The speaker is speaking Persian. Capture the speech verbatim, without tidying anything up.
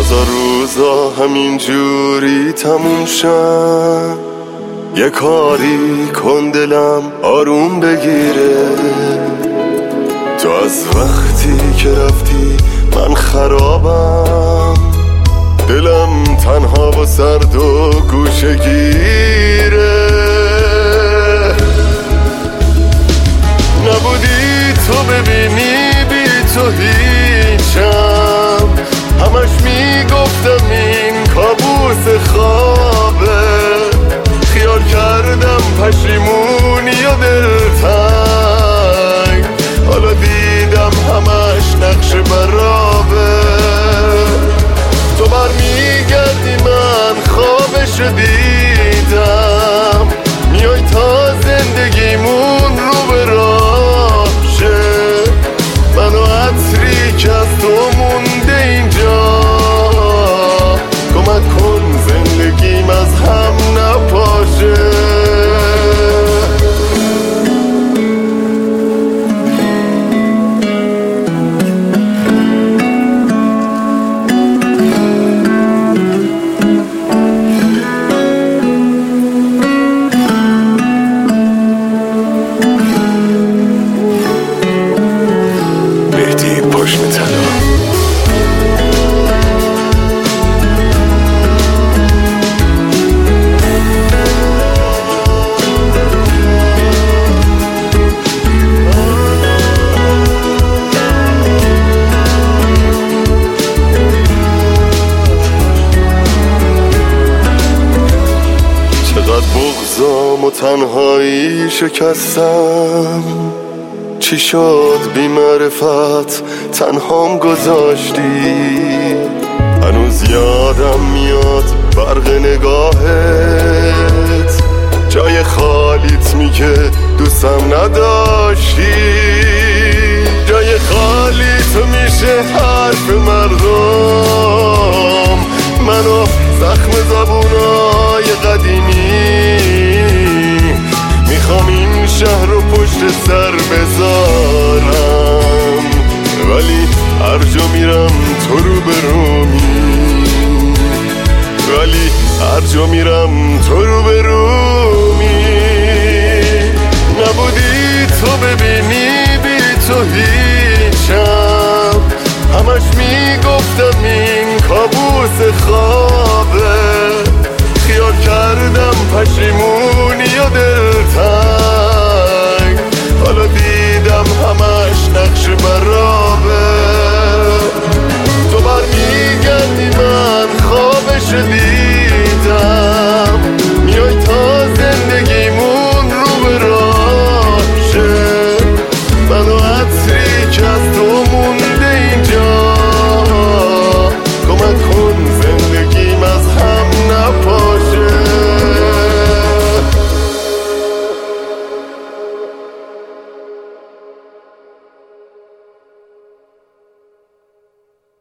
بذار روزا همین جوری تموم شن، یه کاری کن دلم آروم بگیره. تو از وقتی که رفتی من خرابم، دلم تنها و سرد و گوشه گیره. نبودی تو ببینی بی تو هیچم، همش میگفتم این کابوس خوابه. خیال کردم پشیمونی و دلتنگ، حالا دیدم همش نقش برابه. تو برمیگردی من خوابش دیدم، میای تا زندگیمون رو به راه شه. منو عطری که از تو مونده اینجا، کمک کن زندگیم از هم نپاشه. بغضام و تنهایی شکستم، چی شد بی معرفت تنهام گذاشتی. هنوز یادم میاد برق نگاهت، جای خالیت میگه دوستم نداشتی. جای خالی تو میشه حرف مردم، منو زخم زبونای قدیمی. میخوام این شهر رو پشت سر بذارم، ولی هر جا میرم تو رو برومی. ولی هر جا میرم تو رو برومی. نبودی تو ببینی بی تو هیچم، همش میگفتم